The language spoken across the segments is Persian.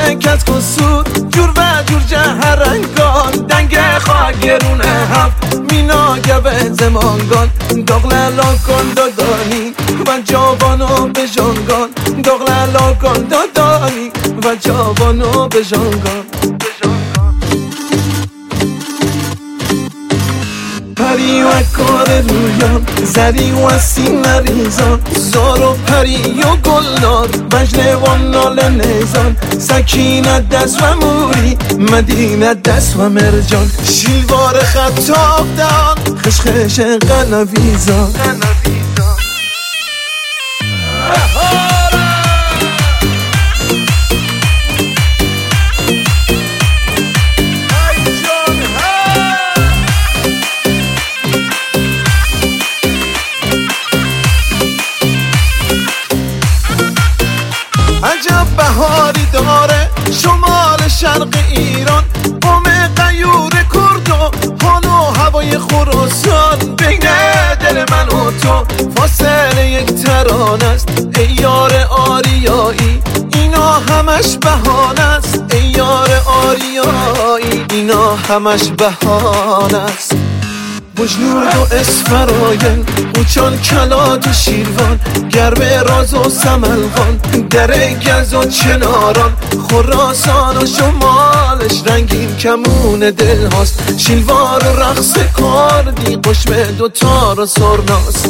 کس کسود جور و جور جهرنگان دنگ خاگرونه هفت مینا گبه زمانگان داغلالا کن دادانی و جوانو به جانگان داغلالا کن دادانی و جوانو به جانگان پری و کار رویان زری و سیم ریزان زار و پری و گلنار بجنه و نال نیزان سکینت دست و موری مدینت دست و مرجان شیلوار خطاب دان خشخش قنویزان عجب بهاری داره شمال شرق ایران قوم غیور کرد و حال و هوای خراسان بین دل من و تو فاصله یک ترانه است ای یار آریایی اینا همش بهانه است ای یار آریایی اینا همش بهانه است بجنورد و اسفراین اوچان کلات و شیروان گربه راز و سملغان دره گز و چناران خراسان و شمالش رنگین کمون دل هاست شیلوار و رقص کردی قشم دوتار و سرناست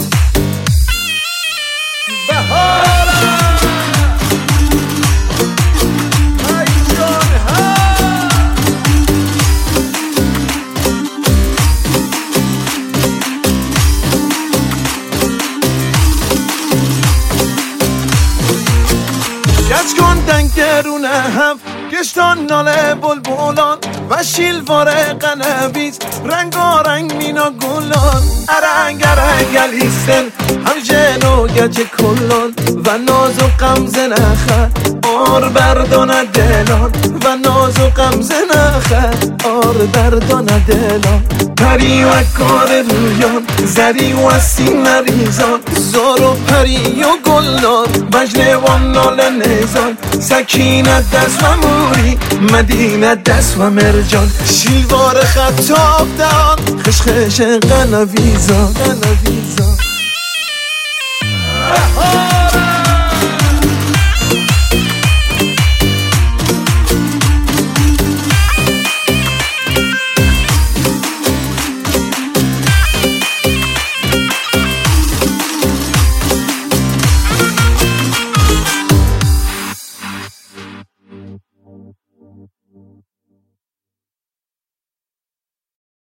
گچ کن دنگرونه هم گشتان ناله بلبلان و شیلوار قنویز رنگارنگ مینا گلان ارنگ علیستن هم جن و گچ کلان و ناز و قمزه نخه آر بردان دلان و ناز و قمزه نخه آر بردان دلان پری و کار رویان زری و سیم ریزان زار و پری و گلنار بجنه و نال نیزان سکینت دست و موری مدینت دست و مرجان شیلوار خطاب دان خشخش قنویزان